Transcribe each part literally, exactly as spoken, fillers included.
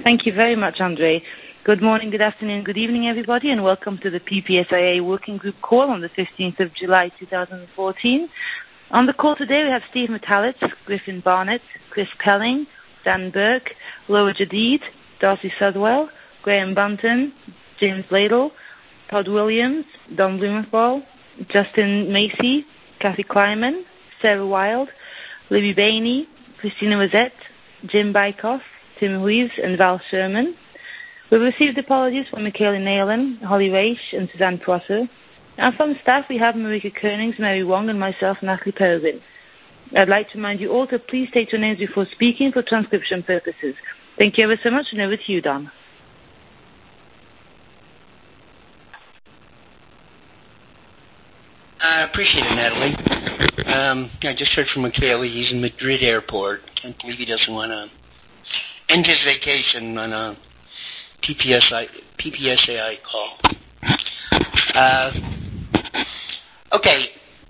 Thank you very much, Andre. Good morning, good afternoon, good evening, everybody, and welcome to the P P S I A Working Group call on the fifteenth of July, two thousand fourteen. On the call today, we have Steve Metalitz, Griffin Barnett, Chris Pelling, Dan Burke, Laura Jadid, Darcy Sudwell, Graham Bunton, James Ladle, Todd Williams, Don Blumenthal, Justin Macy, Kathy Kleiman, Sarah Wilde, Libby Bainey, Christina Rosette, Jim Bykoff, Tim Reeves, and Val Sherman. We've received apologies from Michaela Nayland, Holly Raish, and Suzanne Prosser. And from staff, we have Marika Koenigs, Mary Wong, and myself, Natalie Peregrine. I'd like to remind you all to please state your names before speaking for transcription purposes. Thank you ever so much, and over to you, Don. I appreciate it, Natalie. Um, I just heard from Michaela. He's in Madrid airport. Can't believe he doesn't want to end his vacation on a P P S I, P P S A I call. Uh, okay.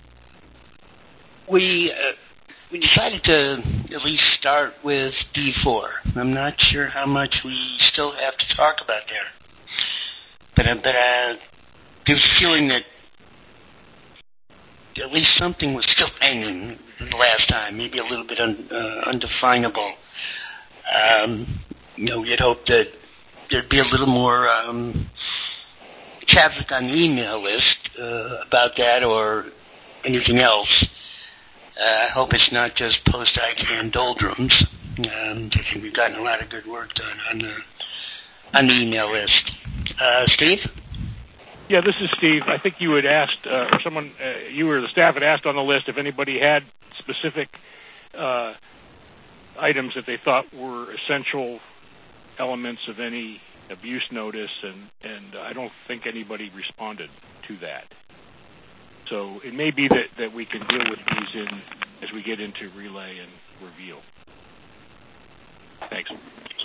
We uh, we decided to at least start with D four. I'm not sure how much we still have to talk about there. But, uh, but uh, there's a feeling that at least something was still hanging the last time, maybe a little bit un, uh, undefinable. Um, you know, we had hoped that there'd be a little more um, traffic on the email list uh, about that or anything else. Uh, I hope it's not just post-I CANN doldrums. Um, I think we've gotten a lot of good work done on the on the email list. Uh, Steve? Yeah, this is Steve. I think you had asked, uh, or someone, uh, you or the staff had asked on the list if anybody had specific uh, items that they thought were essential elements of any abuse notice, and, and I don't think anybody responded to that. So it may be that, that we can deal with these in as we get into relay and reveal. Thanks.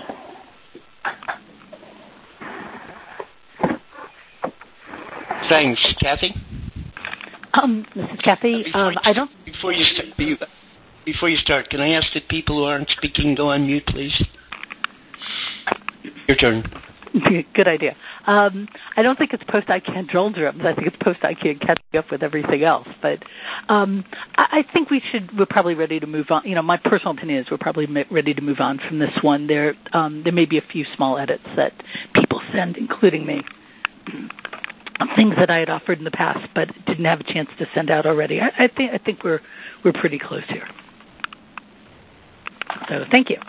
Thanks, Kathy. Um, this is Kathy. Before, um, you, I don't. Before you, st- before you start, can I ask that people who aren't speaking go on mute, please? Your turn. Good idea. Um, I don't think it's post-I CANN doldrums. I think it's post-I CANN catching up with everything else. But um, I, I think we should. We're probably ready to move on. You know, my personal opinion is we're probably ready to move on from this one. There, um, there may be a few small edits that people send, including me. Things that I had offered in the past, but didn't have a chance to send out already. I, I think I think we're we're pretty close here. So thank you.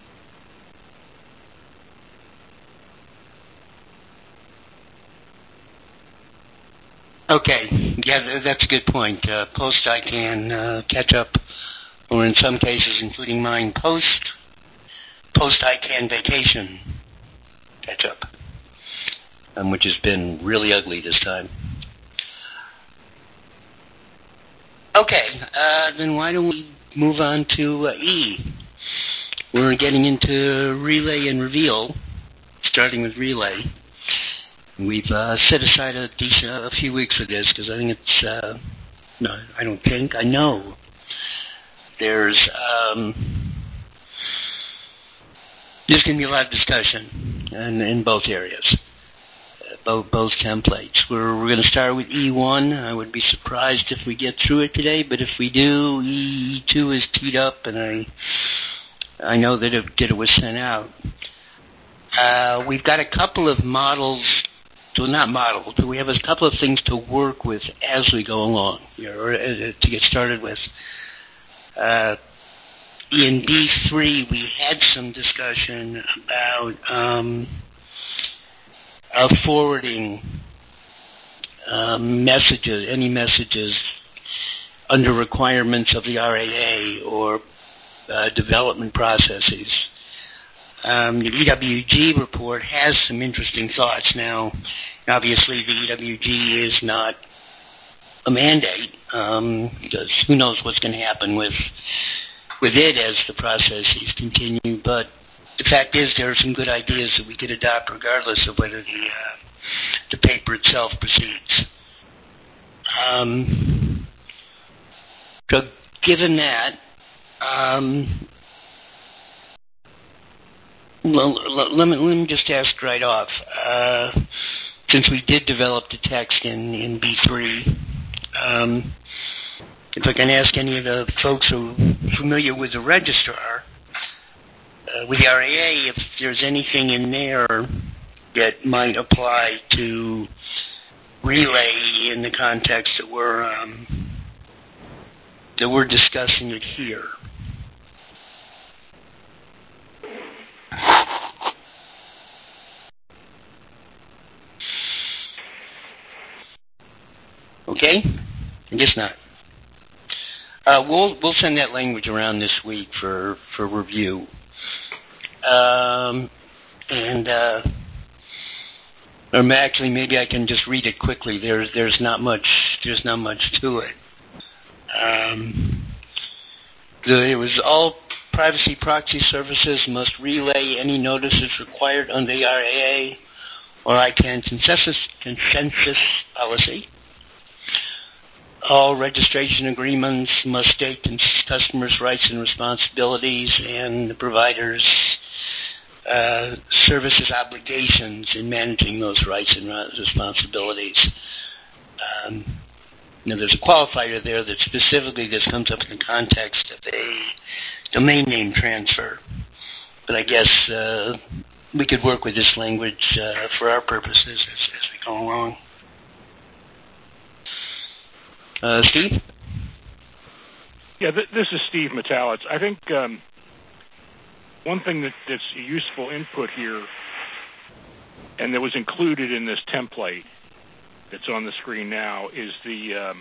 Okay, yeah, that's a good point. Uh, post-I CANN uh, catch up, or in some cases, including mine, post post-I CANN vacation catch up. Um, which has been really ugly this time. Okay, uh, then why don't we move on to uh, E? We're getting into relay and reveal, starting with relay. We've uh, set aside a, a few weeks for this because I think it's, uh, no, I don't think, I know. There's, um, there's going to be a lot of discussion in, in both areas. Both, both templates. We're, we're going to start with E one. I would be surprised if we get through it today, but if we do, E two is teed up, and I I know that it, that it was sent out. Uh, we've got a couple of models, well, not models, but we have a couple of things to work with as we go along, or uh, to get started with. Uh, in D three, we had some discussion about Um, Uh, forwarding um, messages, any messages under requirements of the R A A or uh, development processes. Um, the E W G report has some interesting thoughts. Now, obviously, the E W G is not a mandate, um, because who knows what's going to happen with with it as the processes continue, but the fact is, there are some good ideas that we could adopt regardless of whether the uh, the paper itself proceeds. Um, so given that, um, Well, let me, let me just ask right off. Uh, since we did develop the text in, in B three, um, if I can ask any of the folks who are familiar with the registrar, uh, with the R A A, if there's anything in there that might apply to relay in the context that we're um, that we're discussing it here. Okay? I guess not. Uh, we'll we'll send that language around this week for for review. Um, and uh, or actually, maybe I can just read it quickly. There's there's not much there's not much to it. Um, the, it was all privacy proxy services must relay any notices required under the R A A or I CANN consensus consensus policy. All registration agreements must state the customer's rights and responsibilities and the provider's uh, services obligations in managing those rights and responsibilities. Um, now, there's a qualifier there that specifically this comes up in the context of a domain name transfer. But I guess uh, we could work with this language uh, for our purposes as, as we go along. Uh, Steve? Yeah, th- this is Steve Metalitz. I think um, one thing that, that's a useful input here, and that was included in this template that's on the screen now, is the um,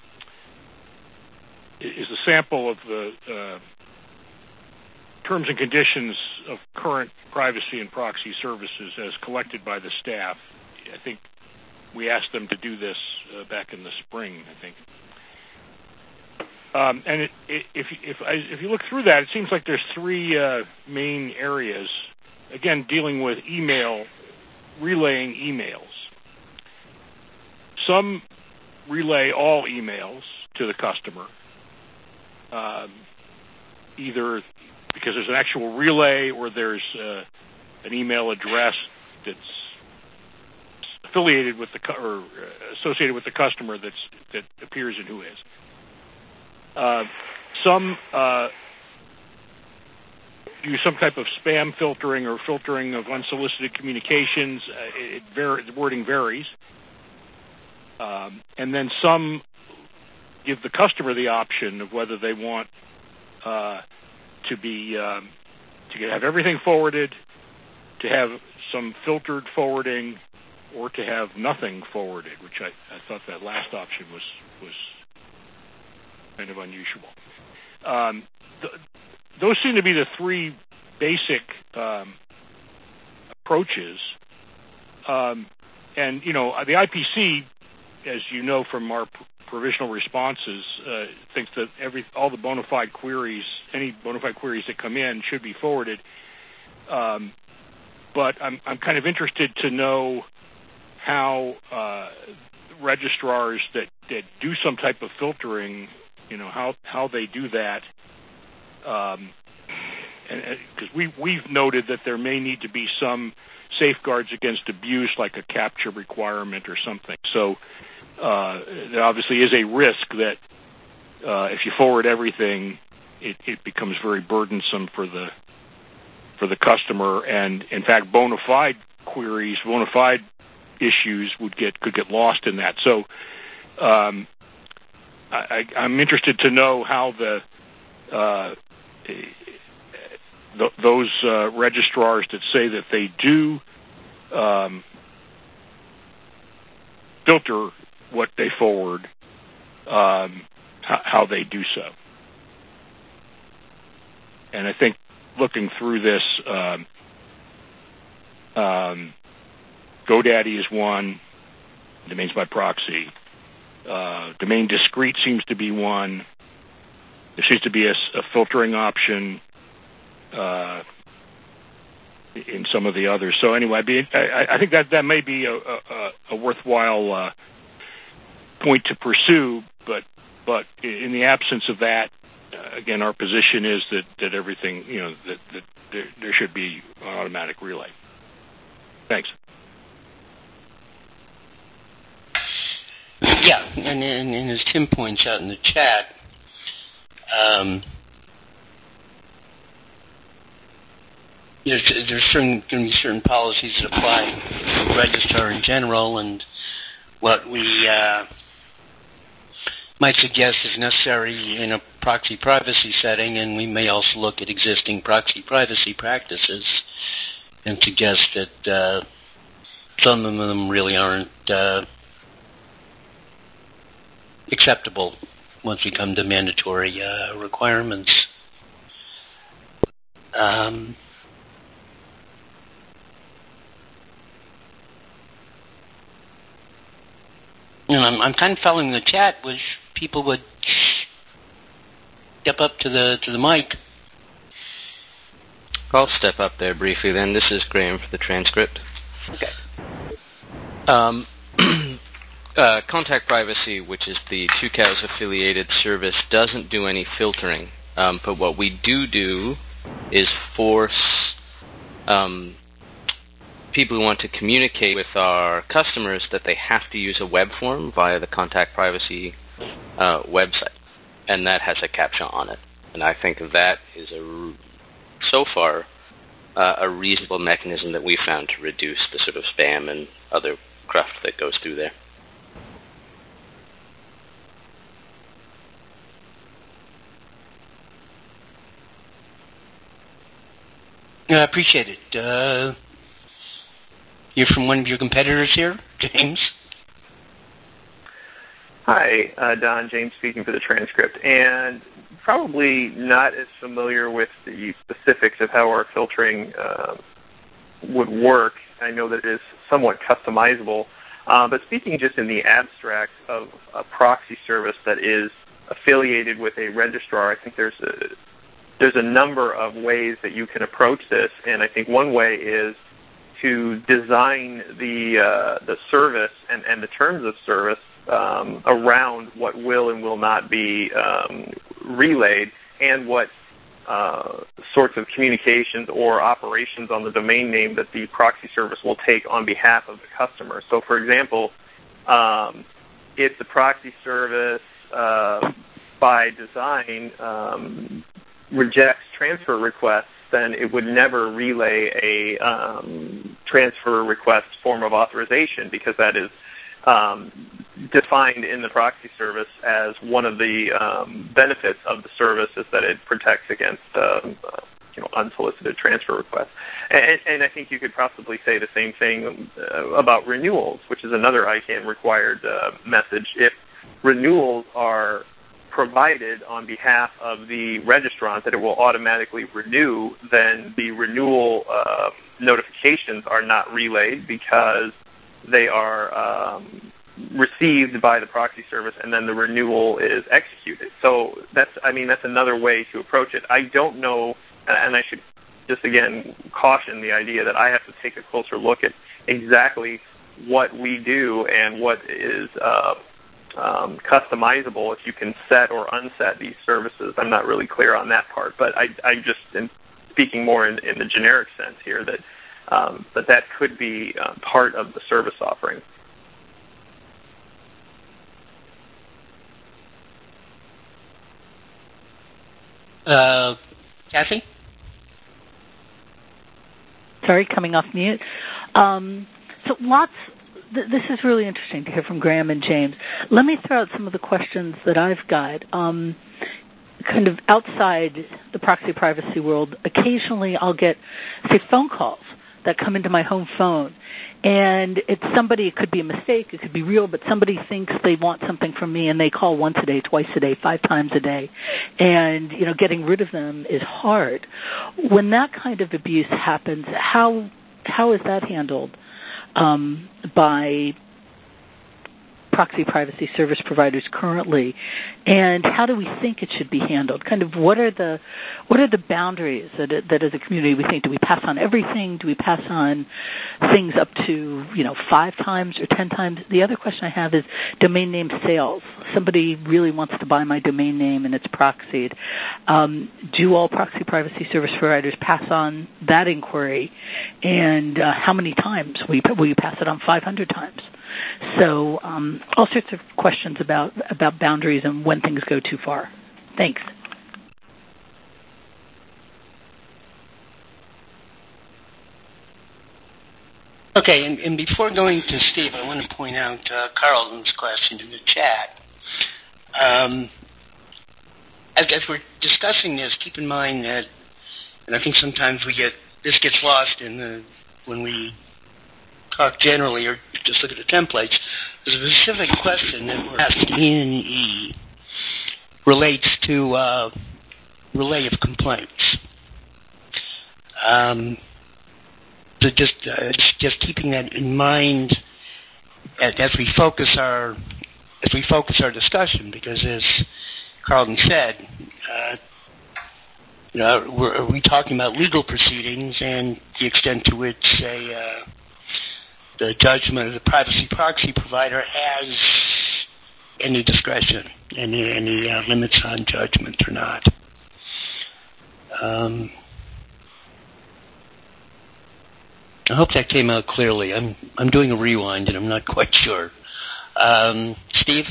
is a sample of the uh, terms and conditions of current privacy and proxy services as collected by the staff. I think we asked them to do this uh, back in the spring, I think. Um, and it, it, if if I, if you look through that, it seems like there's three uh, main areas. Again, dealing with email, relaying emails. Some relay all emails to the customer, um, either because there's an actual relay or there's uh, an email address that's affiliated with the cu- or associated with the customer that's that appears in Whois. Uh, some uh, use some type of spam filtering or filtering of unsolicited communications. Uh, it var- the wording varies. Um, and then some give the customer the option of whether they want uh, to be um, to have everything forwarded, to have some filtered forwarding, or to have nothing forwarded, which I, I thought that last option was was kind of unusual. Um, th- those seem to be the three basic um, approaches. Um, and, you know, the I P C, as you know from our pr- provisional responses, uh, thinks that every all the bona fide queries, any bona fide queries that come in should be forwarded. Um, but I'm, I'm kind of interested to know how uh, registrars that, that do some type of filtering, you know, how, how they do that. Um, and because we, we've noted that there may need to be some safeguards against abuse, like a capture requirement or something. So uh, there obviously is a risk that uh, if you forward everything, it, it becomes very burdensome for the for the customer. And in fact, bona fide queries, bona fide issues would get could get lost in that. So um, I, I'm interested to know how the uh, th- those uh, registrars that say that they do um, filter what they forward, um, h- how they do so. And I think looking through this, um, um, GoDaddy is one, domains by proxy. Uh, domain discrete seems to be one. There seems to be a, a filtering option uh, in some of the others. So anyway, I'd be, I, I think that that may be a, a, a worthwhile uh, point to pursue. But but in the absence of that, uh, again, our position is that, that everything, you know, that, that there, there should be an automatic relay. Thanks. Yeah, and, and, and as Tim points out in the chat, um, there's, there's certain, going to be certain policies that apply to the registrar in general, and what we uh, might suggest is necessary in a proxy privacy setting, and we may also look at existing proxy privacy practices and suggest that uh, some of them really aren't uh, acceptable once we come to mandatory uh, requirements. Um, and I'm, I'm kind of following the chat, which people would step up to the to the mic. I'll step up there briefly then. This is Graham for the transcript. Okay. Um, uh, Contact Privacy, which is the Two Cows affiliated service, doesn't do any filtering. Um, but what we do do is force um, people who want to communicate with our customers that they have to use a web form via the Contact Privacy uh, website. And that has a CAPTCHA on it. And I think that is, a, so far, uh, a reasonable mechanism that we found to reduce the sort of spam and other cruft that goes through there. I appreciate it. Uh, you're from one of your competitors here, James? Hi, uh, Don. James speaking for the transcript. And probably not as familiar with the specifics of how our filtering uh, would work. I know that it is somewhat customizable. Uh, but speaking just in the abstract of a proxy service that is affiliated with a registrar, I think there's a there's a number of ways that you can approach this. And I think one way is to design the uh, the service and, and the terms of service um, around what will and will not be um, relayed and what uh, sorts of communications or operations on the domain name that the proxy service will take on behalf of the customer. So, for example, um, if the proxy service uh, by design um, rejects transfer requests, then it would never relay a um, transfer request form of authorization, because that is um, defined in the proxy service as one of the um, benefits of the service is that it protects against um, uh, you know, unsolicited transfer requests. And, and I think you could possibly say the same thing uh, about renewals, which is another I CANN required uh, message. If renewals are provided on behalf of the registrant that it will automatically renew, then the renewal uh, notifications are not relayed because they are um, received by the proxy service, and then the renewal is executed. So that's, I mean, that's another way to approach it. I don't know, and I should just again caution the idea that I have to take a closer look at exactly what we do and what is uh, Um, customizable, if you can set or unset these services. I'm not really clear on that part, but I, I just am speaking more in, in the generic sense here that um, that, that could be uh, part of the service offering. Uh, Kathy? Sorry, coming off mute. Um, so lots... This is really interesting to hear from Graham and James. Let me throw out some of the questions that I've got. Um, kind of outside the proxy privacy world, occasionally I'll get, say, phone calls that come into my home phone. And it's somebody, it could be a mistake, it could be real, but somebody thinks they want something from me and they call once a day, twice a day, five times a day. And, you know, getting rid of them is hard. When that kind of abuse happens, how how is that handled? Um, by proxy privacy service providers currently, and how do we think it should be handled? Kind of what are the what are the boundaries that that as a community we think? Do we pass on everything? Do we pass on things up to you know five times or ten times? The other question I have is domain name sales. Somebody really wants to buy my domain name and it's proxied. Um, do all proxy privacy service providers pass on that inquiry? And uh, how many times? Will you, will you pass it on five hundred times? So um, all sorts of questions about, about boundaries and when things go too far. Thanks. Okay, and, and before going to Steve, I want to point out uh, Carlton's question in the chat. Um, as, as we're discussing this, keep in mind that, and I think sometimes we get this gets lost in the when we talk generally or just look at the templates. There's a specific question that we're asked in E relates to uh, relay of complaints. Um, so just uh, just keeping that in mind as, as we focus our as we focus our discussion, because as Carlton said, uh, you know, we're, are we talking about legal proceedings and the extent to which a uh, the judgment of the privacy proxy provider has any discretion, any any uh, limits on judgment or not. Um, I hope that came out clearly. I'm I'm doing a rewind and I'm not quite sure. Um, Steve?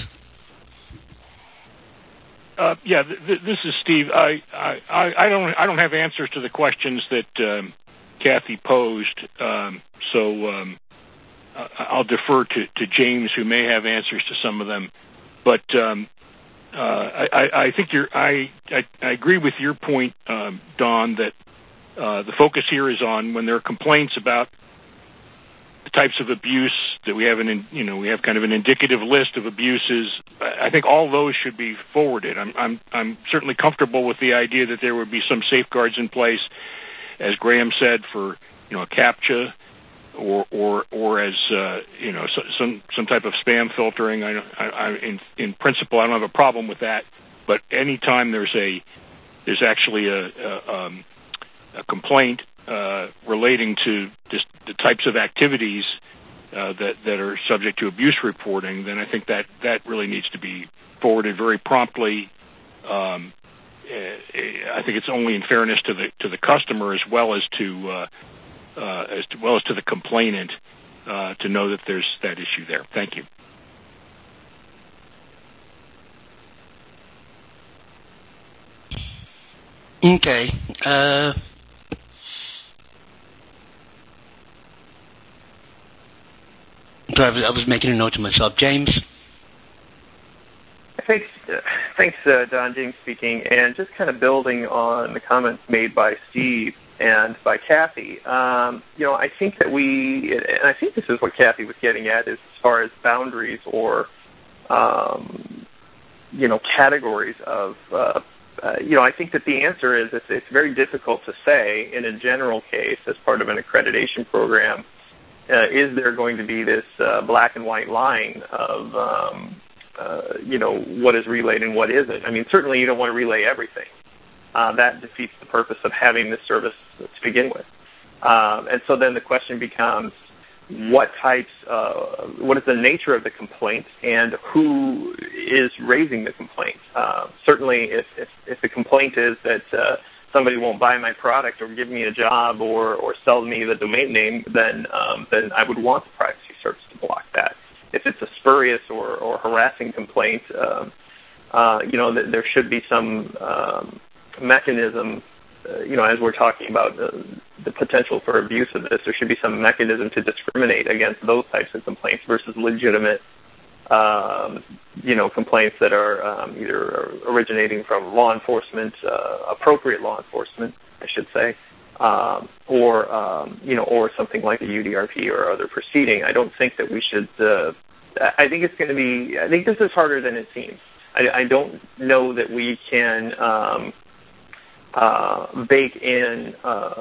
Uh, yeah, th- th- this is Steve. I, I I don't I don't have answers to the questions that um, Kathy posed, um, so um, I'll defer to, to James, who may have answers to some of them. But um, uh, I, I think you're I, I I agree with your point, um, Don, that uh, the focus here is on when there are complaints about the types of abuse that we have an you know we have kind of an indicative list of abuses. I think all those should be forwarded. I'm I'm I'm certainly comfortable with the idea that there would be some safeguards in place, as Graham said, for you know a CAPTCHA or or or as uh, you know so, some some type of spam filtering. I, I, I in in principle I don't have a problem with that, but anytime there's a there's actually a, a, um, a complaint Uh, relating to just the types of activities uh, that that are subject to abuse reporting, then I think that that really needs to be forwarded very promptly. Um, I think it's only in fairness to the to the customer as well as to uh, uh, as to, well as to the complainant uh, to know that there's that issue there. Thank you. Okay. Uh I was, I was making a note to myself. James? Thanks, uh, thanks uh, Don. James speaking. And just kind of building on the comments made by Steve and by Kathy, um, you know, I think that we, and I think this is what Kathy was getting at, is as far as boundaries or, um, you know, categories of, uh, uh, you know, I think that the answer is it's, it's very difficult to say in a general case as part of an accreditation program. Uh, is there going to be this uh, black and white line of, um, uh, you know, what is relayed and what isn't? I mean, certainly you don't want to relay everything. Uh, that defeats the purpose of having this service to begin with. Um, and so then the question becomes, what types, uh, what is the nature of the complaint and who is raising the complaint? Uh, certainly if, if, if the complaint is that uh, somebody won't buy my product or give me a job or, or sell me the domain name, then um, then I would want the privacy service to block that. If it's a spurious or, or harassing complaint, um, uh, you know, th- there should be some um, mechanism, uh, you know, as we're talking about uh, the potential for abuse of this, there should be some mechanism to discriminate against those types of complaints versus legitimate Um, you know, complaints that are um, either originating from law enforcement, uh, appropriate law enforcement, I should say, um, or um, you know, or something like a U D R P or other proceeding. I don't think that we should. Uh, I think it's going to be. I think this is harder than it seems. I, I don't know that we can um, uh, bake in uh,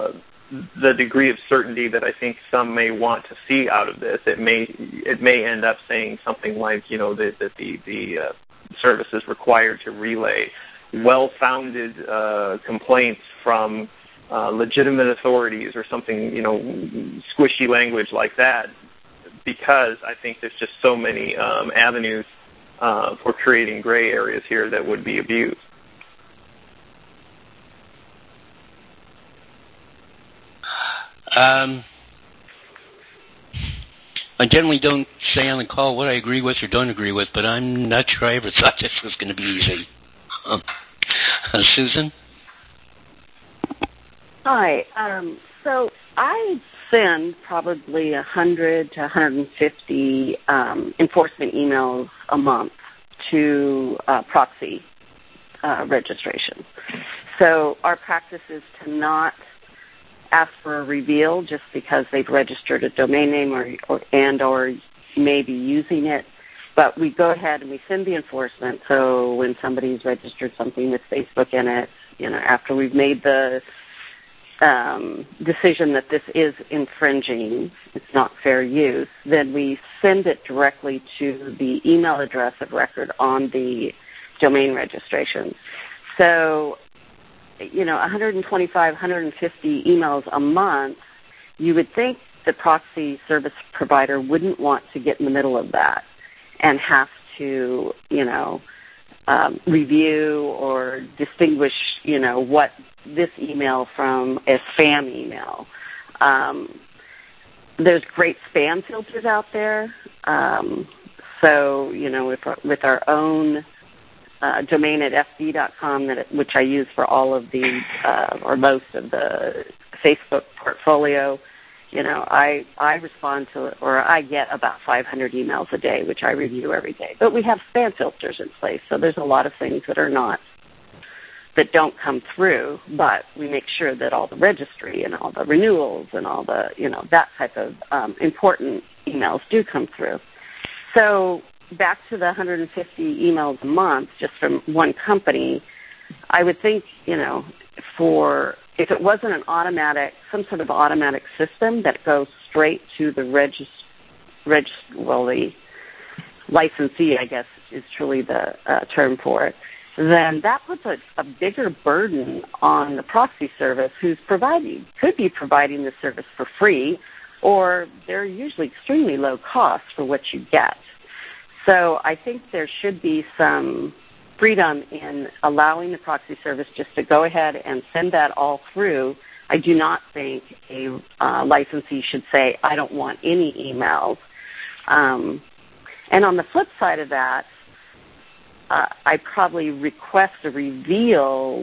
the degree of certainty that I think some may want to see out of this. It may it may end up saying something like, you know, that, that the the uh, service is required to relay well-founded uh, complaints from uh, legitimate authorities or something, you know, squishy language like that, because I think there's just so many um, avenues uh, for creating gray areas here that would be abused. Um, I generally don't say on the call what I agree with or don't agree with, but I'm not sure I ever thought this was going to be easy. Um, uh, Susan? Hi. Um, so I send probably one hundred to one hundred fifty um, enforcement emails a month to uh, proxy uh, registration. So our practice is to not ask for a reveal just because they've registered a domain name or, or and or may be using it. But we go ahead and we send the enforcement. So when somebody's registered something with Facebook in it, you know, after we've made the um, decision that this is infringing, it's not fair use, then we send it directly to the email address of record on the domain registration. So, you know, one hundred twenty-five, one hundred fifty emails a month, you would think the proxy service provider wouldn't want to get in the middle of that and have to, you know, um, review or distinguish, you know, what this email from a spam email. Um, there's great spam filters out there. Um, so, you know, with, with our own uh, domain at f b dot com, that it, which I use for all of the, uh, or most of the Facebook portfolio, you know, I, I respond to, or I get about five hundred emails a day, which I review every day. But we have spam filters in place, so there's a lot of things that are not, that don't come through, but we make sure that all the registry and all the renewals and all the, you know, that type of um, important emails do come through. So back to the one hundred fifty emails a month just from one company, I would think, you know, for, if it wasn't an automatic, some sort of automatic system that goes straight to the regist, regist well, the licensee, I guess, is truly the uh, term for it, then that puts a, a bigger burden on the proxy service who's providing, could be providing the service for free, or they're usually extremely low cost for what you get. So I think there should be some freedom in allowing the proxy service just to go ahead and send that all through. I do not think a uh, licensee should say, I don't want any emails. Um, and on the flip side of that, uh, I probably request a reveal,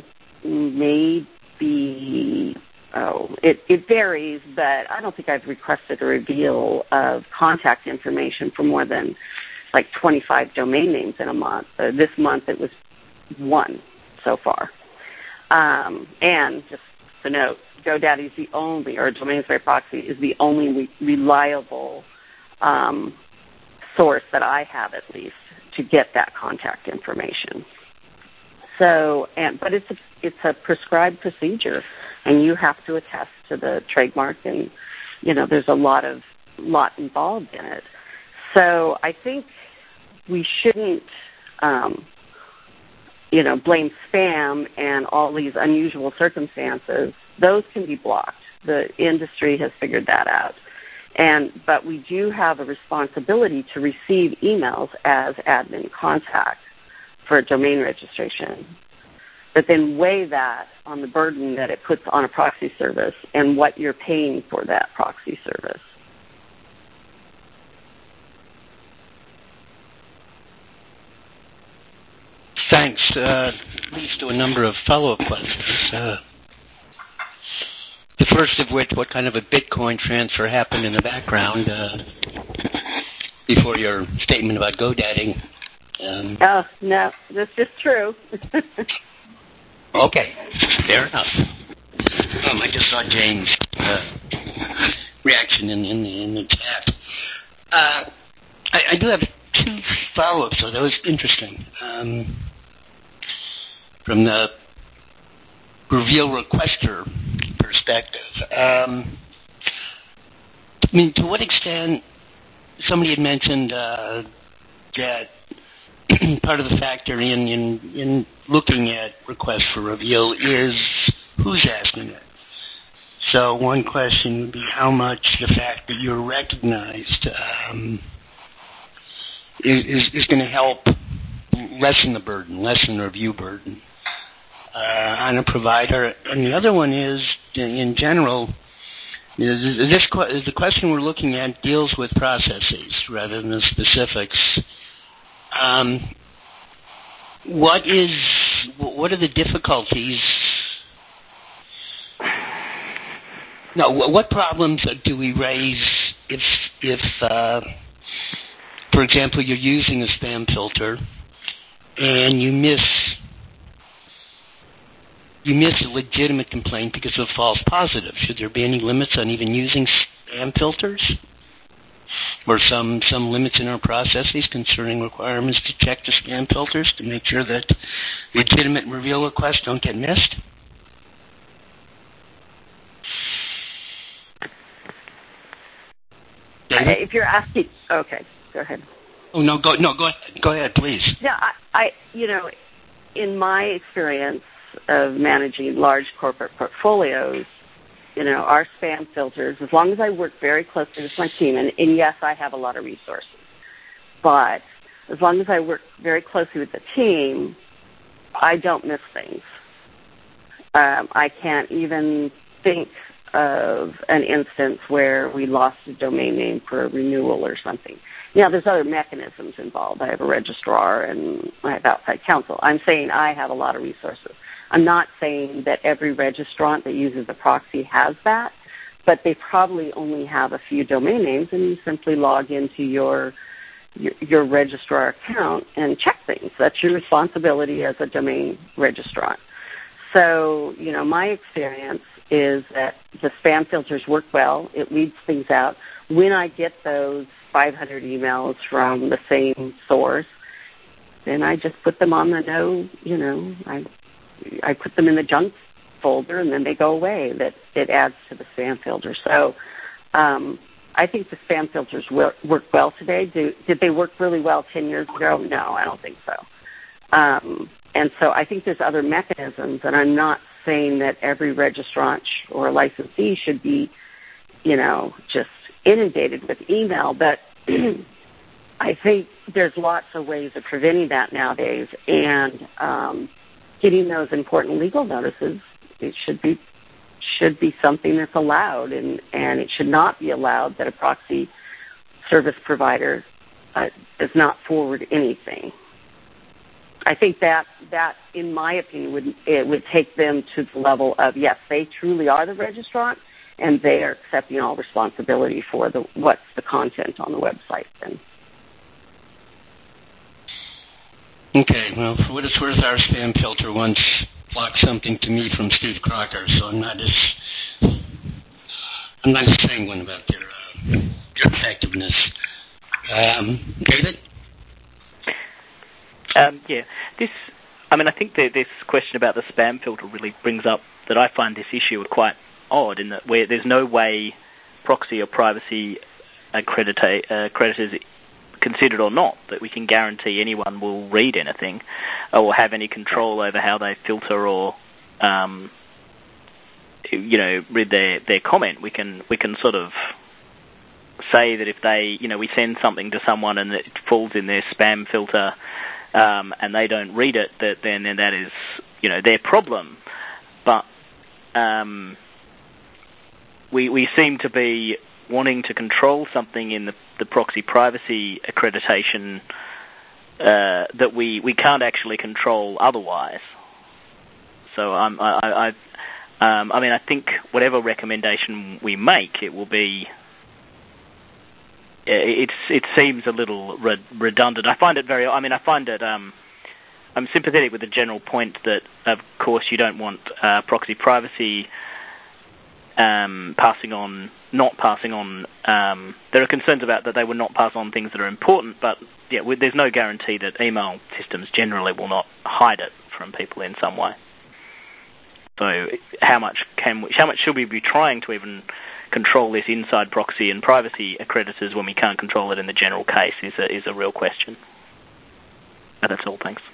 maybe, oh, it, it varies, but I don't think I've requested a reveal of contact information for more than like twenty-five domain names in a month. Uh, this month it was one so far. Um, and just to note, GoDaddy is the only, or Domains by Proxy is the only re- reliable um, source that I have, at least, to get that contact information. So, and but it's a, it's a prescribed procedure, and you have to attest to the trademark, and you know there's a lot of lot involved in it. So I think we shouldn't, um, you know, blame spam and all these unusual circumstances. Those can be blocked. The industry has figured that out. And but we do have a responsibility to receive emails as admin contact for domain registration, but then weigh that on the burden that it puts on a proxy service and what you're paying for that proxy service. Thanks. Uh, leads to a number of follow-up questions. Uh, the first of which, what kind of a Bitcoin transfer happened in the background uh, before your statement about GoDaddy? Um, oh, no, that's just true. Okay, fair enough. Um, I just saw James' uh, reaction in, in, the, in the chat. Uh, I, I do have two follow-ups, so that was interesting. Um, from the reveal requester, per perspective. Um, I mean, to what extent, somebody had mentioned uh, that part of the factor in, in, in looking at requests for reveal is who's asking it. So one question would be how much the fact that you're recognized um, is, is going to help lessen the burden, lessen the review burden uh, on a provider. And the other one is, in general, is this is the question we're looking at deals with processes rather than the specifics. Um, what is what are the difficulties? No, what problems do we raise if, if uh, for example, you're using a spam filter and you miss you miss a legitimate complaint because of false positive? Should there be any limits on even using spam filters, or some some limits in our processes concerning requirements to check the spam filters to make sure that legitimate reveal requests don't get missed? If you're asking, okay, go ahead. Oh no, go no, go ahead, go ahead, please. Yeah, I, I, you know, in my experience of managing large corporate portfolios, you know, our spam filters, as long as I work very closely with my team, and, and yes, I have a lot of resources, but as long as I work very closely with the team, I don't miss things. Um, I can't even think of an instance where we lost a domain name for a renewal or something. Now, there's other mechanisms involved. I have a registrar and I have outside counsel. I'm saying I have a lot of resources. I'm not saying that every registrant that uses a proxy has that, but they probably only have a few domain names, and you simply log into your your, your registrar account and check things. That's your responsibility as a domain registrant. So, you know, my experience is that the spam filters work well. It weeds things out. When I get those five hundred emails from the same source, then I just put them on the no, you know, I I put them in the junk folder, and then they go away. That it adds to the spam filter. So um, I think the spam filters work, work well today. Do, did they work really well ten years ago? No, I don't think so. Um, and so I think there's other mechanisms, and I'm not saying that every registrant or licensee should be, you know, just inundated with email, but I think there's lots of ways of preventing that nowadays, and um, getting those important legal notices, it should be should be something that's allowed, and, and it should not be allowed that a proxy service provider uh, does not forward anything. I think that, that, in my opinion, would it would take them to the level of, yes, they truly are the registrant, and they are accepting all responsibility for the what's the content on the website. Then. Okay, well, for what it's worth, our spam filter once blocked something to me from Steve Crocker, so I'm not as I'm not as sanguine about their, uh, their effectiveness. Um, David? Um, yeah, this. I mean, I think that this question about the spam filter really brings up that I find this issue quite odd, in that where there's no way proxy or privacy accredita- uh, accreditors, considered or not, that we can guarantee anyone will read anything or have any control over how they filter or, um, you know, read their, their comment. We can we can sort of say that if they, you know, we send something to someone and it falls in their spam filter, um, and they don't read it, that then, then that is, you know, their problem. But um, we we seem to be wanting to control something in the, the proxy privacy accreditation uh, that we, we can't actually control otherwise. So um, I, I, um, I mean, I think whatever recommendation we make, it will be. It's it seems a little re- redundant. I find it very. I mean, I find it. Um, I'm sympathetic with the general point that, of course, you don't want uh, proxy privacy um, passing on, not passing on. Um, there are concerns about that they will not pass on things that are important, but yeah, there's no guarantee that email systems generally will not hide it from people in some way. So how much can we, how much should we be trying to even control this inside proxy and privacy accreditors when we can't control it in the general case is a, is a real question. But that's all, thanks.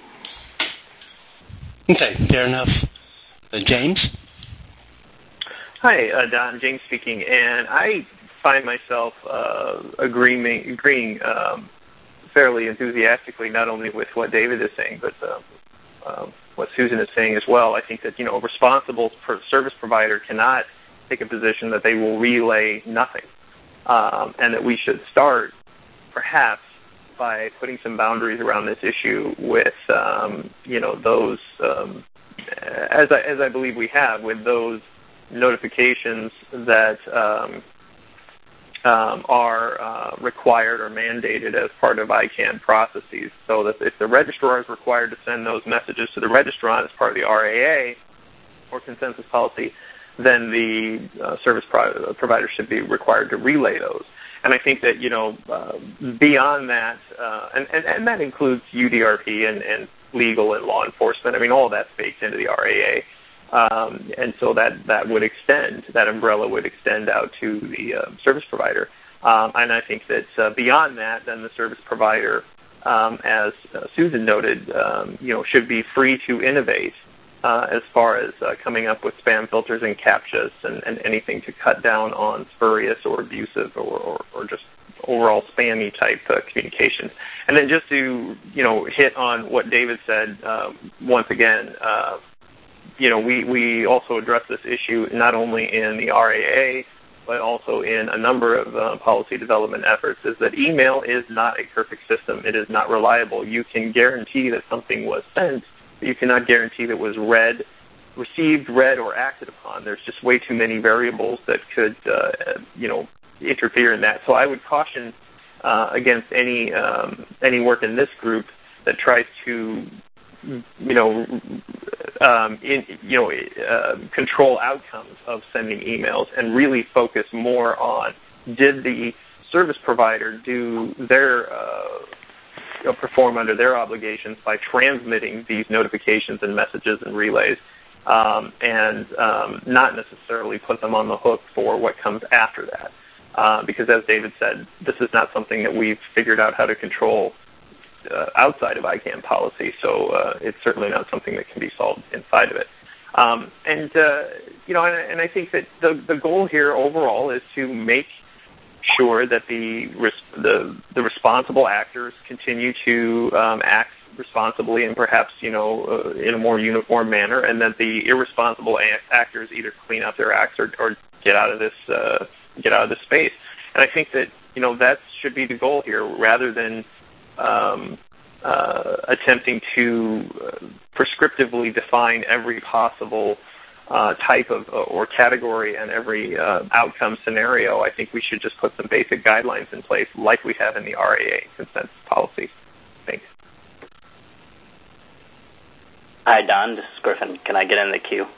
Okay, fair enough. Uh, James? Hi, uh, Don. James speaking, and I find myself uh, agreeing, agreeing um, fairly enthusiastically not only with what David is saying, but uh, uh, what Susan is saying as well. I think that, you know, a responsible service provider cannot take a position that they will relay nothing, um, and that we should start, perhaps, by putting some boundaries around this issue with, um, you know, those, um, as I, as I believe we have, with those notifications that um, um, are uh, required or mandated as part of I CANN processes. So that if the registrar is required to send those messages to the registrant as part of the R A A or consensus policy, then the uh, service pro- provider should be required to relay those. And I think that, you know, uh, beyond that, uh, and, and, and that includes U D R P and, and legal and law enforcement. I mean, all of that's baked into the R A A. Um, and so that, that would extend, that umbrella would extend out to the uh, service provider. Um, and I think that uh, beyond that, then the service provider, um, as uh, Susan noted, um, you know, should be free to innovate uh, as far as uh, coming up with spam filters and CAPTCHAs and, and anything to cut down on spurious or abusive or, or, or just overall spammy type uh, communications. And then just to, you know, hit on what David said uh, once again, uh, you know, we, we also address this issue not only in the R A A, but also in a number of uh, policy development efforts, is that email is not a perfect system. It is not reliable. You can guarantee that something was sent, but you cannot guarantee that it was read, received, read, or acted upon. There's just way too many variables that could, uh, you know, interfere in that. So I would caution uh, against any um, any work in this group that tries to, you know, um, in, you know, uh, control outcomes of sending emails and really focus more on, did the service provider do their, uh, you know, perform under their obligations by transmitting these notifications and messages and relays, um, and um, not necessarily put them on the hook for what comes after that. Uh, because as David said, this is not something that we've figured out how to control Uh, outside of I CANN policy, so uh, it's certainly not something that can be solved inside of it. Um, and, uh, you know, and, and I think that the, the goal here overall is to make sure that the res- the, the responsible actors continue to um, act responsibly and perhaps, you know, uh, in a more uniform manner, and that the irresponsible a- actors either clean up their acts or, or get out of this uh, get out of this space. And I think that, you know, that should be the goal here, rather than Um, uh, attempting to uh, prescriptively define every possible uh, type of uh, or category and every uh, outcome scenario. I think we should just put some basic guidelines in place like we have in the R A A consensus policy. Thanks. Hi, Don. This is Griffin. Can I get in the queue?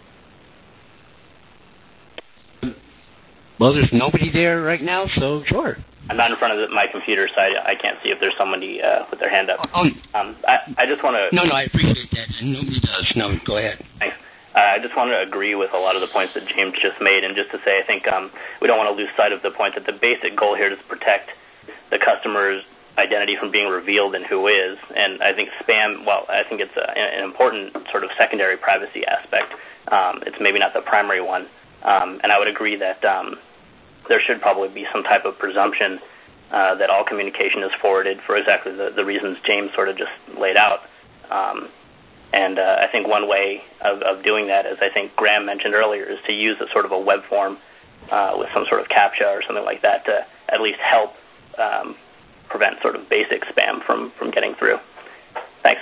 Well, there's nobody there right now, so sure. I'm not in front of the, my computer, so I, I can't see if there's somebody uh, with their hand up. Oh, um, I, I just want to... No, no, I appreciate that. Nobody does. No, go ahead. Thanks. Uh, I just want to agree with a lot of the points that James just made, and just to say I think um, we don't want to lose sight of the point that the basic goal here is to protect the customer's identity from being revealed and who is. And I think spam, well, I think it's a, an important sort of secondary privacy aspect. Um, it's maybe not the primary one. Um, and I would agree that... Um, there should probably be some type of presumption uh, that all communication is forwarded for exactly the, the reasons James sort of just laid out. Um, and uh, I think one way of, of doing that, as I think Graham mentioned earlier, is to use a sort of a web form uh, with some sort of CAPTCHA or something like that to at least help um, prevent sort of basic spam from, from getting through. Thanks.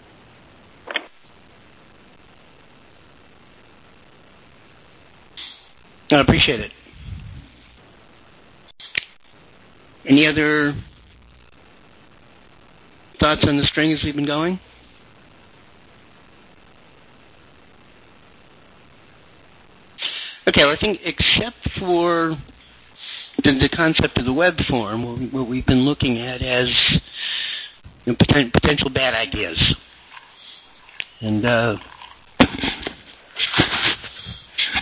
I appreciate it. Any other thoughts on the string as we've been going? Okay, well, I think except for the, the concept of the web form, what, we, what we've been looking at as, you know, poten- potential bad ideas. And uh,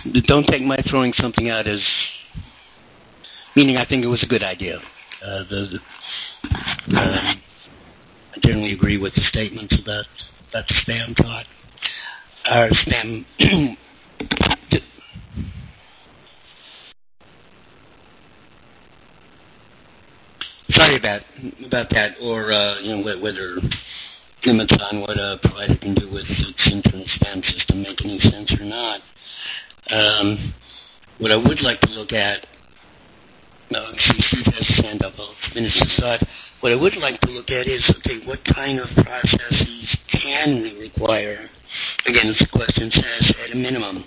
don't take my throwing something out as meaning I think it was a good idea. Uh, the, the, um, I generally agree with the statements about, about the spam thought. Or spam... Sorry about about that, or uh, you know whether limits on what a provider can do with its internal spam system make any sense or not. Um, what I would like to look at, no, see, Steve has his hand up. I'll finish this thought. What I would like to look at is, okay, what kind of processes can we require? Again, as the question says, at a minimum.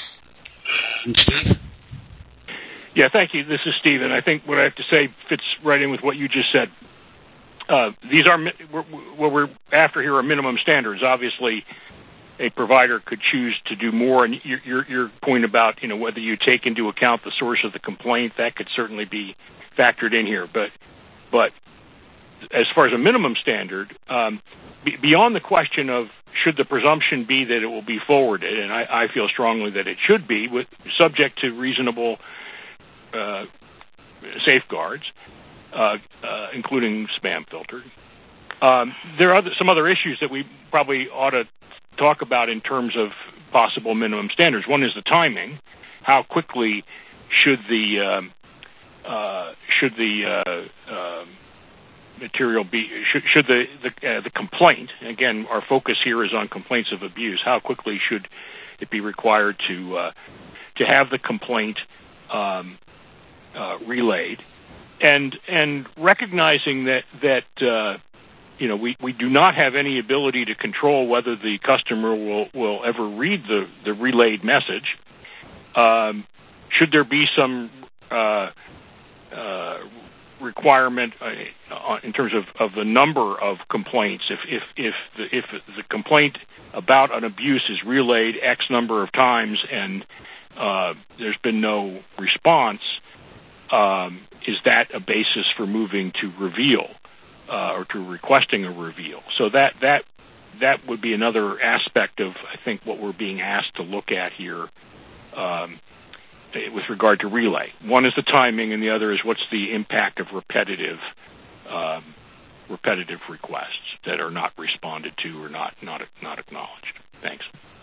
And Steve? Yeah, thank you. This is Steve, and I think what I have to say fits right in with what you just said. Uh, these are what we're after here are minimum standards. Obviously, a provider could choose to do more, and your, your, your point about you know whether you take into account the source of the complaint, that could certainly be factored in here. But but as far as a minimum standard, um, be, beyond the question of should the presumption be that it will be forwarded, and I, I feel strongly that it should be, with, subject to reasonable Uh, safeguards, uh, uh, including spam filter. Um, there are other, some other issues that we probably ought to talk about in terms of possible minimum standards. One is the timing. How quickly should the um, uh, should the uh, uh, material be? Should, should the the, uh, the complaint? Again, our focus here is on complaints of abuse. How quickly should it be required to uh, to have the complaint Um, Uh, relayed, and and recognizing that that uh, you know we, we do not have any ability to control whether the customer will, will ever read the, the relayed message. Um, should there be some uh, uh, requirement uh, in terms of, of the number of complaints? If if if the, if the complaint about an abuse is relayed X number of times and uh, there's been no response, Um, is that a basis for moving to reveal uh, or to requesting a reveal? So that that that would be another aspect of, I think, what we're being asked to look at here um, with regard to relay. One is the timing, and the other is what's the impact of repetitive um, repetitive requests that are not responded to or not not not acknowledged. Thanks.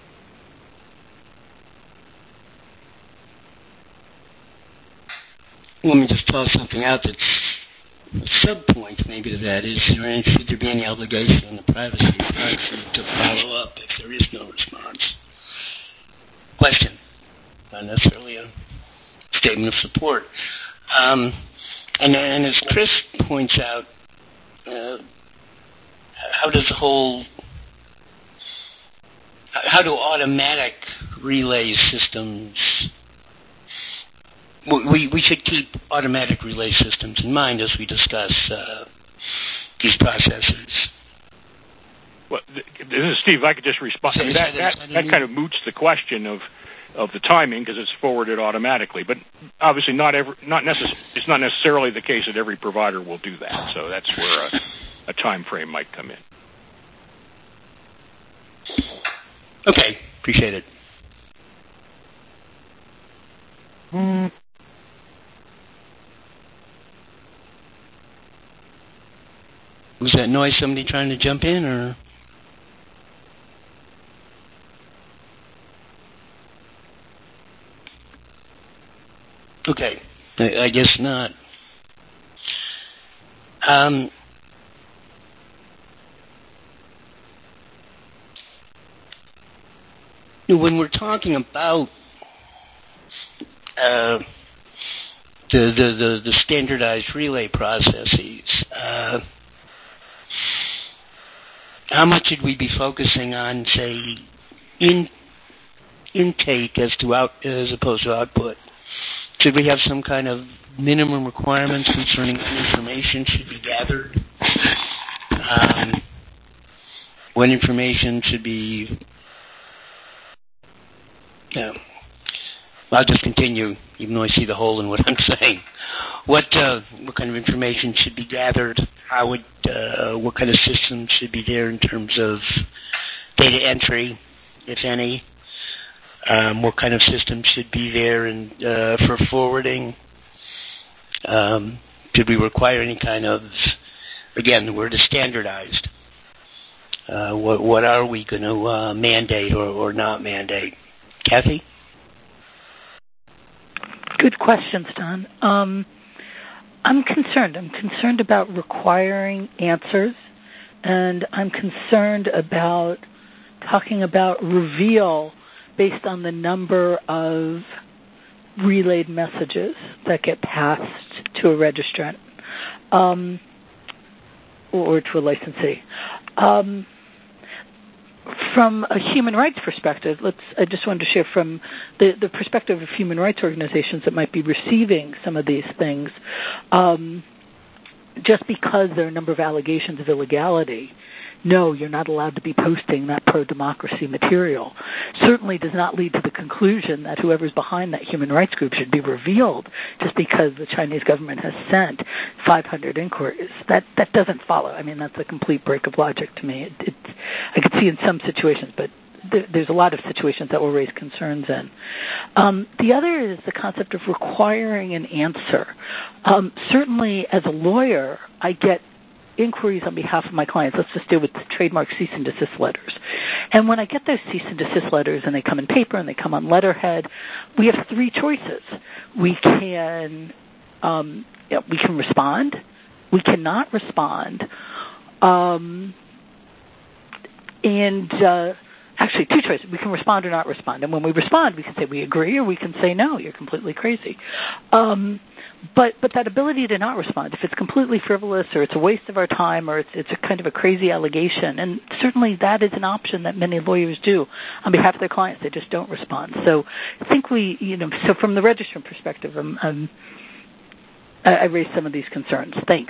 Let me just toss something out that's a sub-point maybe to that. Is there any, should there be any obligation on the privacy privacy to follow up if there is no response? Question, not necessarily a statement of support. Um, and, and as Chris points out, uh, how does the whole, how do automatic relay systems We, we should keep automatic relay systems in mind as we discuss uh, these processes. Well, this is Steve. If I could just respond. I mean, that, that, that kind of moots the question of, of the timing because it's forwarded automatically. But obviously, not every, not necess- it's not necessarily the case that every provider will do that. So that's where a, a time frame might come in. Okay, appreciate it. Mm. Was that noise somebody trying to jump in, or? Okay, I, I guess not. Um, when we're talking about uh, the, the, the, the standardized relay processes, uh, how much should we be focusing on, say, in, intake as to out as opposed to output? Should we have some kind of minimum requirements concerning what information should be gathered? Um, what information should be? Yeah. I'll just continue, even though I see the hole in what I'm saying. What uh, what kind of information should be gathered? How would uh, what kind of systems should be there in terms of data entry, if any? Um, what kind of system should be there and uh, for forwarding? Um, should we require any kind of, again, the word is standardized. Uh, what, what are we going to uh, mandate or, or not mandate? Kathy? Good questions, Don. Um, I'm concerned. I'm concerned about requiring answers, and I'm concerned about talking about reveal based on the number of relayed messages that get passed to a registrant um, or to a licensee. Um, from a human rights perspective, let's. I just wanted to share from the, the perspective of human rights organizations that might be receiving some of these things. Um, just because there are a number of allegations of illegality, no, you're not allowed to be posting that pro-democracy material. Certainly does not lead to the conclusion that whoever's behind that human rights group should be revealed just because the Chinese government has sent five hundred inquiries. That that doesn't follow. I mean, that's a complete break of logic to me. It, it, I could see in some situations, but there, there's a lot of situations that will raise concerns in. Um, the other is the concept of requiring an answer. Um, certainly, as a lawyer, I get inquiries on behalf of my clients. Let's just deal with the trademark cease and desist letters. And when I get those cease and desist letters and they come in paper and they come on letterhead, we have three choices. We can um, you know, we can respond. We cannot respond. Um, and uh, actually, two choices. We can respond or not respond. And when we respond, we can say we agree or we can say no, you're completely crazy. Um, But but that ability to not respond, if it's completely frivolous or it's a waste of our time or it's it's a kind of a crazy allegation, and certainly that is an option that many lawyers do on behalf of their clients. They just don't respond. So I think we, you know, so from the registrant perspective, um, um, I, I raised some of these concerns. Thanks.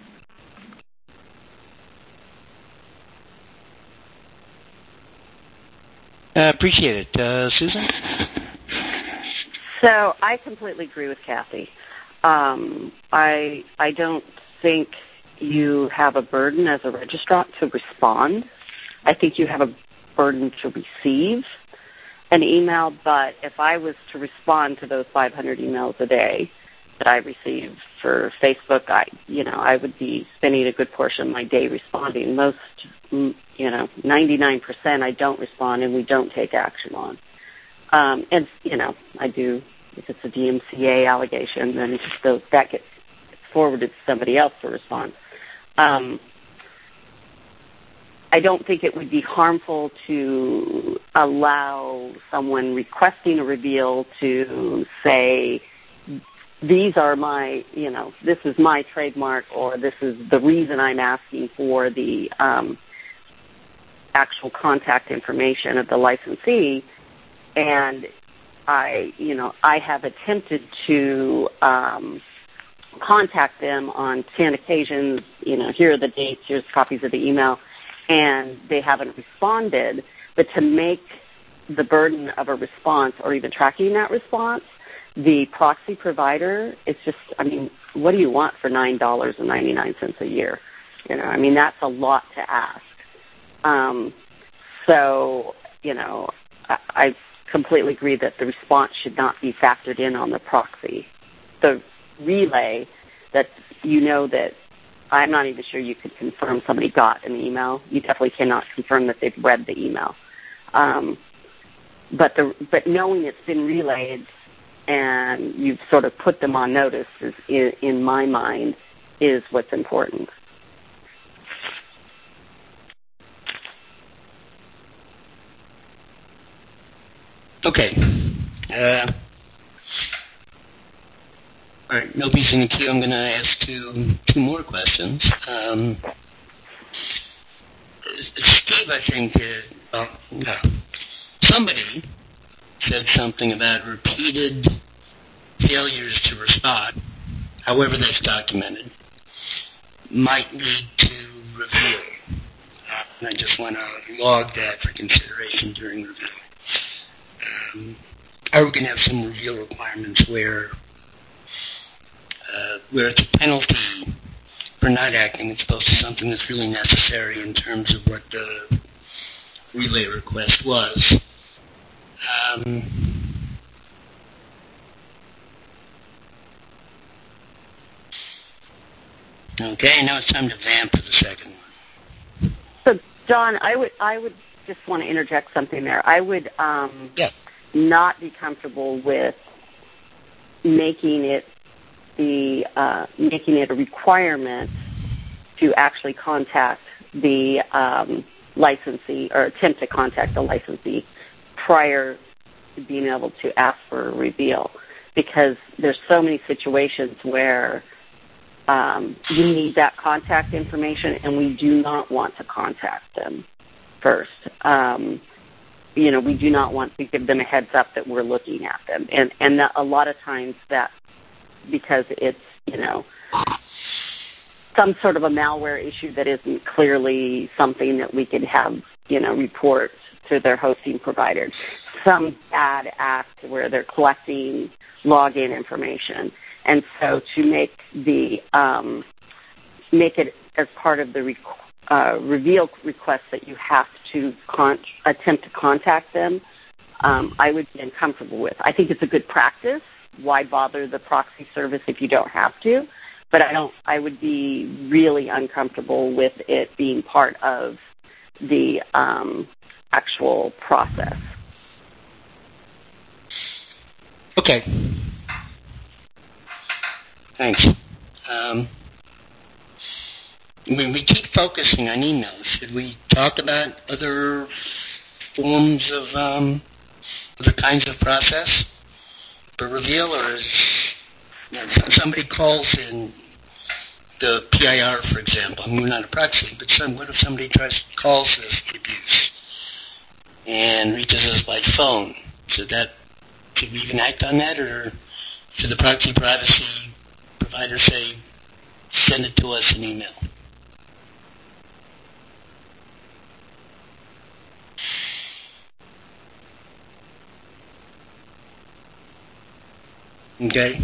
I uh, appreciate it. Uh, Susan? So I completely agree with Kathy. Um, I I don't think you have a burden as a registrant to respond. I think you have a burden to receive an email, but if I was to respond to those five hundred emails a day that I receive for Facebook, I you know I would be spending a good portion of my day responding. Most, you know, ninety-nine percent I don't respond and we don't take action on. Um, and you know, I do. If it's a D M C A allegation, then so that gets forwarded to somebody else to respond. Um, I don't think it would be harmful to allow someone requesting a reveal to say, these are my, you know, this is my trademark, or this is the reason I'm asking for the um, actual contact information of the licensee. And I, you know, I have attempted to um, contact them on ten occasions. You know, here are the dates, here's copies of the email, and they haven't responded. But to make the burden of a response or even tracking that response, the proxy provider, it's just, I mean, what do you want for nine dollars and ninety-nine cents a year? You know, I mean, that's a lot to ask. Um, so, you know, I, I completely agree that the response should not be factored in on the proxy. The relay that you know that I'm not even sure you could confirm somebody got an email. You definitely cannot confirm that they've read the email. Um, but the but knowing it's been relayed and you've sort of put them on notice is, in, in my mind, is what's important. Okay. Uh, all right, nobody's in the queue. I'm going to ask two two more questions. Um, Steve, I think, uh, well, no. somebody said something about repeated failures to respond, however that's documented, might lead to reveal. Uh, and I just want to log that for consideration during review. Um, are we going to have some reveal requirements where uh, where it's a penalty for not acting as opposed to something that's really necessary in terms of what the relay request was? Um, okay, now it's time to vamp for the second one. So, John, I would I would just want to interject something there. I would um, yeah. not be comfortable with making it the uh, making it a requirement to actually contact the um, licensee or attempt to contact the licensee prior to being able to ask for a reveal, because there's so many situations where um, we need that contact information and we do not want to contact them first. Um, you know, we do not want to give them a heads up that we're looking at them. And, and a lot of times that, because it's, you know, some sort of a malware issue that isn't clearly something that we could have, you know, report to their hosting provider. Some bad act where they're collecting login information. And so to make the, um, make it as part of the rec- uh, reveal request that you have to con- attempt to contact them, um, I would be uncomfortable with. I think it's a good practice. Why bother the proxy service if you don't have to? But I don't. I would be really uncomfortable with it being part of the um, actual process. Okay. Thanks. Um, when we keep focusing on emails, should we talk about other forms of um, other kinds of process for reveal, or is, you know, somebody calls in the P I R, for example? I mean, we're not a proxy, but some, what if somebody tries to call us abuse and reaches us by phone? Should that, should we even act on that, or should the proxy privacy provider say, send it to us in email? Okay.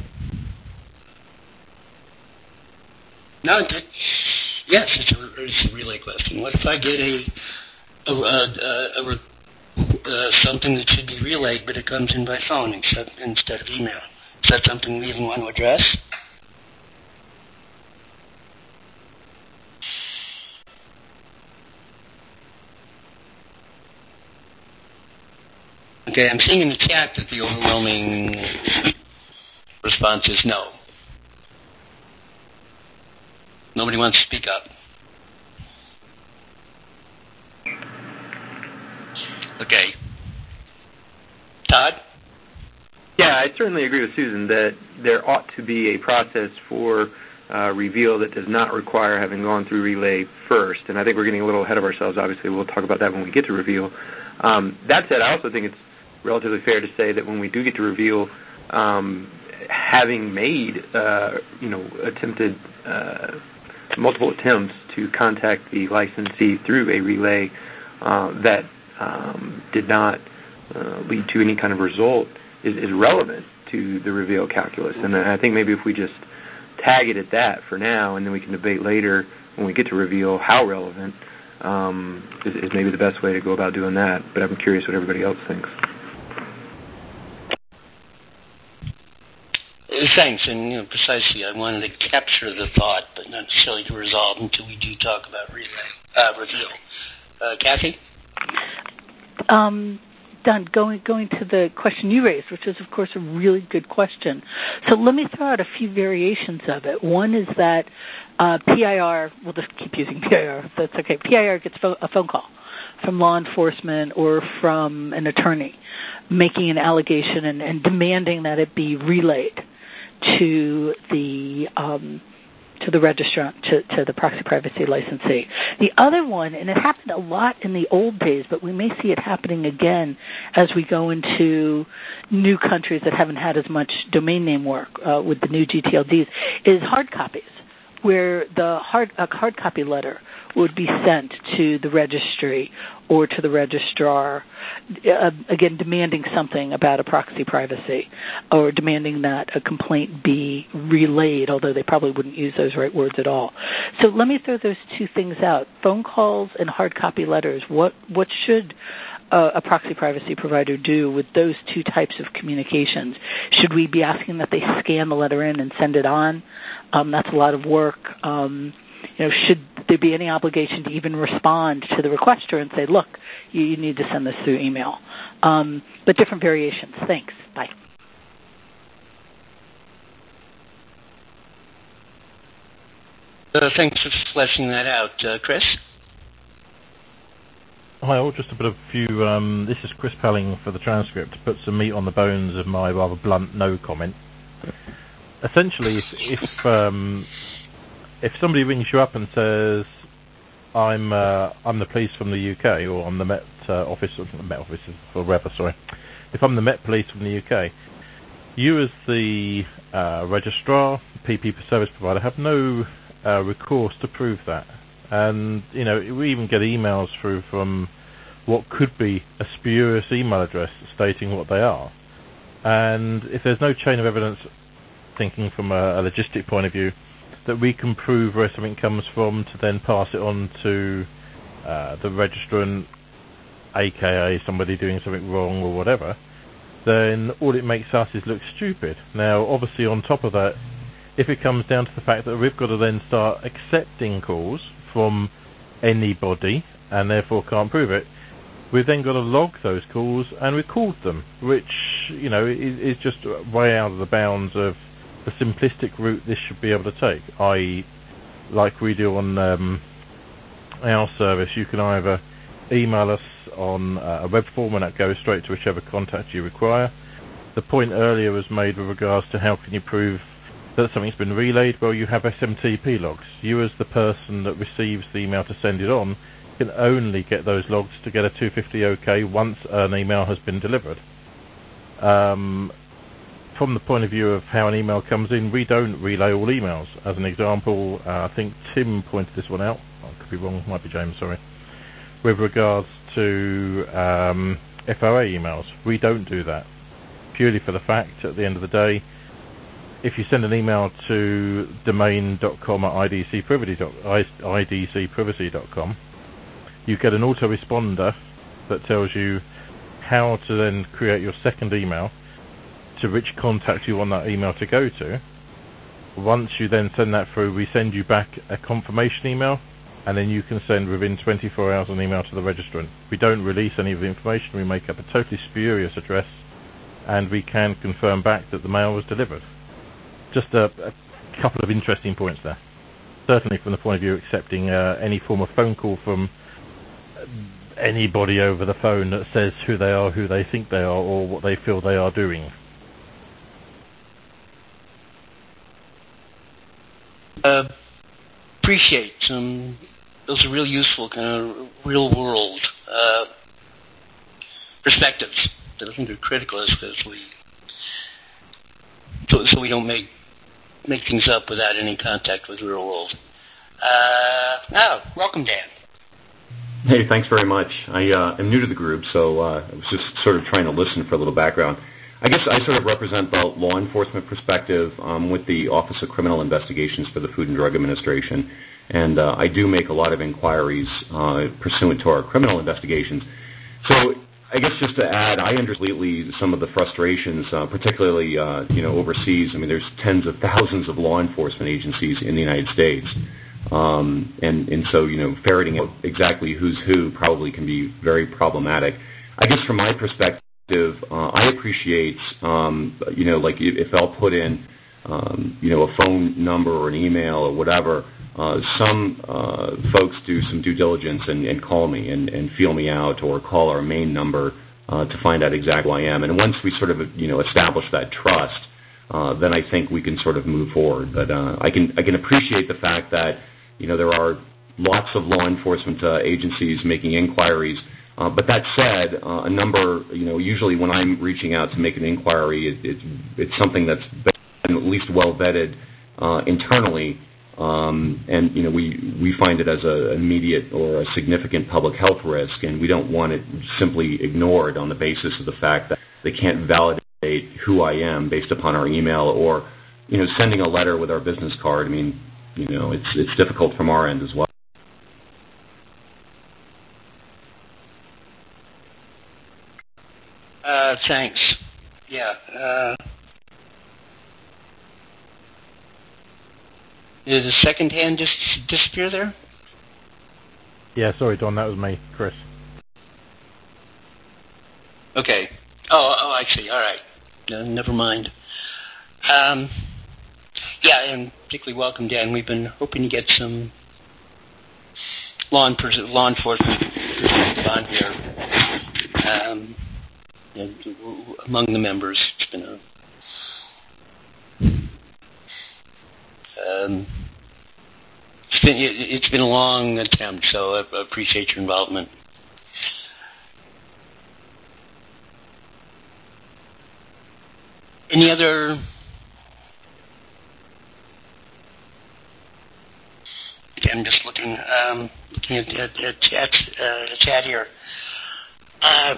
No, it, yes, it's a, it's a relay question. What if I get a, a, a, a, a uh, something that should be relayed, but it comes in by phone instead, instead of email? Is that something we even want to address? Okay, I'm seeing in the chat that the overwhelming response is no. Nobody wants to speak up. Okay. Todd? Yeah, I certainly agree with Susan that there ought to be a process for uh, reveal that does not require having gone through relay first. And I think we're getting a little ahead of ourselves. Obviously, we'll talk about that when we get to reveal. Um, that said, I also think it's relatively fair to say that when we do get to reveal, um, having made, uh, you know, attempted uh, multiple attempts to contact the licensee through a relay uh, that um, did not uh, lead to any kind of result is, is relevant to the reveal calculus. And I think maybe if we just tag it at that for now, and then we can debate later when we get to reveal how relevant um, is, is maybe the best way to go about doing that. But I'm curious what everybody else thinks. Thanks, and you know, precisely, I wanted to capture the thought, but not necessarily to resolve until we do talk about relay, uh, reveal. Uh, Kathy? Um, Don, going going to the question you raised, which is, of course, a really good question. So let me throw out a few variations of it. One is that uh, P I R, we'll just keep using P I R, if that's okay. P I R gets fo- a phone call from law enforcement or from an attorney making an allegation and, and demanding that it be relayed to the um, to the registrant, to, to the proxy privacy licensee. The other one, and it happened a lot in the old days, but we may see it happening again as we go into new countries that haven't had as much domain name work uh, with the new G T L Ds, is hard copies, where the hard a hard copy letter would be sent to the registry or to the registrar, uh, again, demanding something about a proxy privacy or demanding that a complaint be relayed, although they probably wouldn't use those right words at all. So let me throw those two things out. Phone calls and hard copy letters. What what should a, a proxy privacy provider do with those two types of communications? Should we be asking that they scan the letter in and send it on? Um, that's a lot of work. Um, you know, should there be any obligation to even respond to the requester and say, look, you, you need to send this through email? Um, but different variations. Thanks. Bye. Uh, thanks for fleshing that out. Uh, Chris? Hi all, just a bit of few, um, this is Chris Pelling for the transcript, to put some meat on the bones of my rather blunt no comment. Essentially, if if, um, if somebody rings you up and says, I'm uh, I'm the police from the U K, or I'm the Met uh, office, or the Met office, or whatever, sorry. If I'm the Met Police from the U K, you as the uh, registrar, P P service provider, have no uh, recourse to prove that. And, you know, we even get emails through from what could be a spurious email address stating what they are. And if there's no chain of evidence, thinking from a, a logistic point of view, that we can prove where something comes from to then pass it on to uh, the registrant, aka somebody doing something wrong or whatever, then all it makes us is look stupid. Now, obviously, on top of that, if it comes down to the fact that we've got to then start accepting calls from anybody and therefore can't prove it, we've then got to log those calls and record them, which, you know, is, is just way out of the bounds of the simplistic route this should be able to take, that is, like we do on um, our service, you can either email us on uh, a web form and that goes straight to whichever contact you require. The point earlier was made with regards to how can you prove that something's been relayed. Well, you have S M T P logs. You as the person that receives the email to send it on can only get those logs to get a two fifty OK once an email has been delivered. Um, from the point of view of how an email comes in, we don't relay all emails. As an example, uh, I think Tim pointed this one out. I could be wrong, might be James, sorry. With regards to um, F O A emails, we don't do that. Purely for the fact, at the end of the day, if you send an email to domain dot com at I D C privacy dot com, you get an autoresponder that tells you how to then create your second email, to which contact you want that email to go to. Once you then send that through, we send you back a confirmation email, and then you can send within twenty-four hours an email to the registrant. We don't release any of the information. We make up a totally spurious address, and we can confirm back that the mail was delivered. Just a, a couple of interesting points there. Certainly from the point of view of accepting uh, any form of phone call from anybody over the phone that says who they are, who they think they are, or what they feel they are doing. Uh, appreciate some. Those are real useful, kind of real world uh, perspectives that I think are critical as, as we so, so we don't make make things up without any contact with the real world. Uh, oh, welcome, Dan. Hey, thanks very much. I uh, am new to the group, so uh, I was just sort of trying to listen for a little background. I guess I sort of represent the law enforcement perspective um, with the Office of Criminal Investigations for the Food and Drug Administration, and uh, I do make a lot of inquiries uh, pursuant to our criminal investigations. So I guess just to add, I understand completely some of the frustrations, uh, particularly uh, you know overseas. I mean, there's tens of thousands of law enforcement agencies in the United States, um, and and so you know ferreting out exactly who's who probably can be very problematic. I guess from my perspective, uh, I appreciate um, you know like if I'll put in um, you know a phone number or an email or whatever. Uh, some uh, folks do some due diligence and, and call me and, and feel me out, or call our main number uh, to find out exactly who I am. And once we sort of you know establish that trust, uh, then I think we can sort of move forward. But uh, I can I can appreciate the fact that you know there are lots of law enforcement uh, agencies making inquiries. Uh, but that said, uh, a number you know usually when I'm reaching out to make an inquiry, it, it, it's something that's been at least well vetted uh, internally. Um, and, you know, we, we find it as an immediate or a significant public health risk, and we don't want it simply ignored on the basis of the fact that they can't validate who I am based upon our email or, you know, sending a letter with our business card. I mean, you know, it's it's difficult from our end as well. thanks. Yeah. Uh, did the second hand just disappear there? Yeah, sorry, Don, that was me, Chris. Okay. Oh, oh, I see. All right. No, never mind. Um, yeah, and particularly welcome, Dan. We've been hoping to get some law, and pers- law enforcement on here. Um, you know, among the members, it's been a um, it's been it, it's been a long attempt, so I, I appreciate your involvement. Any other okay, I'm just looking um, looking at, at, at chat uh, chat here. Uh,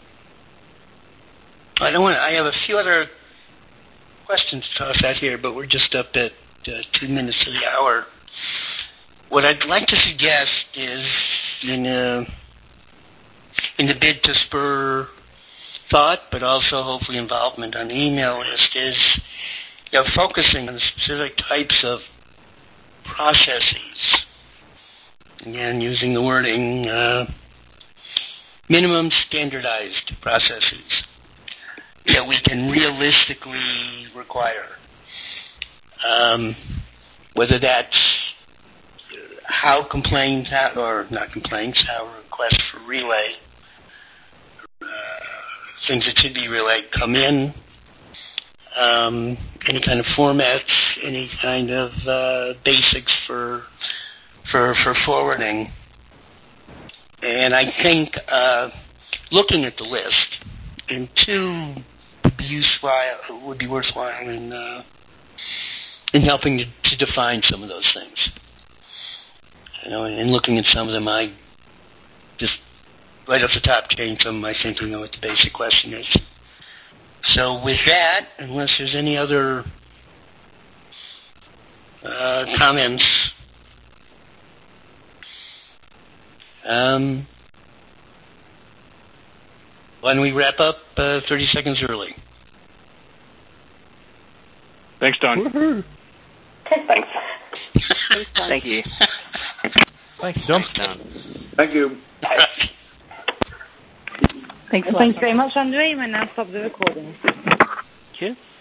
I don't want. I have a few other questions to toss out here, but we're just up at uh, two minutes to the hour. What I'd like to suggest is, in a, in the bid to spur thought, but also hopefully involvement on the email list, is you know, focusing on specific types of processes. Again, using the wording uh, minimum standardized processes that we can realistically require. Um, whether that's how complaints, ha- or not complaints, how requests for relay, uh, things that should be relayed come in, um, any kind of formats, any kind of uh, basics for for for forwarding. And I think uh, looking at the list, and two would be useful, would be worthwhile in uh, in helping to, to define some of those things. You know, and looking at some of them, I just right off the top changed some of my thinking on what the basic question is. So with that, unless there's any other uh, comments, um, why don't we wrap up uh, thirty seconds early? Thanks, Don. Woohoo. Thanks. Thank you. Thank you, Don. Thanks, Don. Thank you. Thanks a lot. Thank you very much, Andre. You may now stop the recording. Cheers.